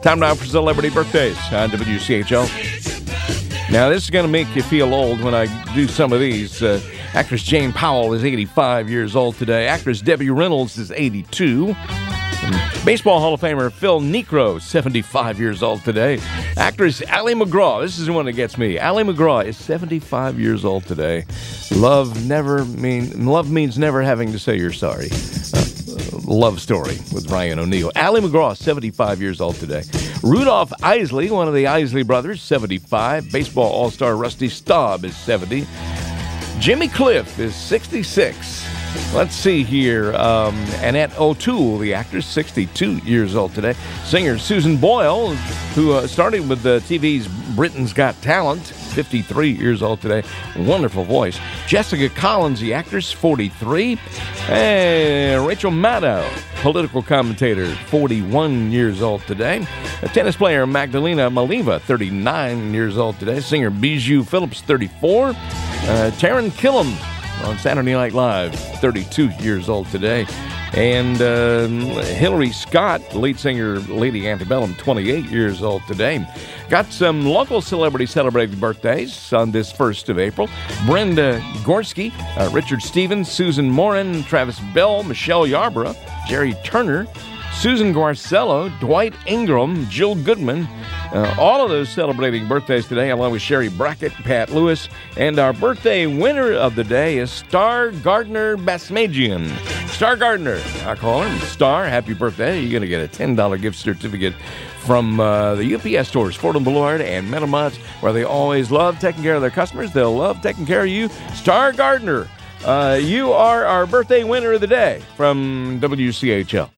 Time now for celebrity birthdays on WCHL. Now, this is going to make you feel old when I do some of these. Actress Jane Powell is 85 years old today. Actress Debbie Reynolds is 82. Baseball Hall of Famer Phil Niekro, 75 years old today. Actress Ali MacGraw, this is the one that gets me. Ali MacGraw is 75 years old today. Love means never having to say you're sorry. Love Story with Ryan O'Neal. Ali MacGraw, 75 years old today. Rudolph Isley, one of the Isley brothers, 75. Baseball All-Star Rusty Staub is 70. Jimmy Cliff is 66. Let's see here. Annette O'Toole, the actress, 62 years old today. Singer Susan Boyle, who started with the TV's Britain's Got Talent, 53 years old today. Wonderful voice. Jessica Collins, the actress, 43. And Rachel Maddow, political commentator, 41 years old today. A tennis player, Magdalena Maliva, 39 years old today. Singer Bijou Phillips, 34. Taran Killam on Saturday Night Live, 32 years old today. And Hillary Scott, lead singer Lady Antebellum, 28 years old today. Got some local celebrities celebrating birthdays on this 1st of April. Brenda Gorski, Richard Stevens, Susan Morin, Travis Bell, Michelle Yarborough, Jerry Turner, Susan Garcello, Dwight Ingram, Jill Goodman. All of those celebrating birthdays today, along with Sherry Brackett, Pat Lewis. And our birthday winner of the day is Star Gardner Basmagian. Star Gardner, I call him. Star, happy birthday. You're going to get a $10 gift certificate from the UPS stores, Fordham Boulevard and Meadowmont, where they always love taking care of their customers. They'll love taking care of you. Star Gardner, you are our birthday winner of the day from WCHL.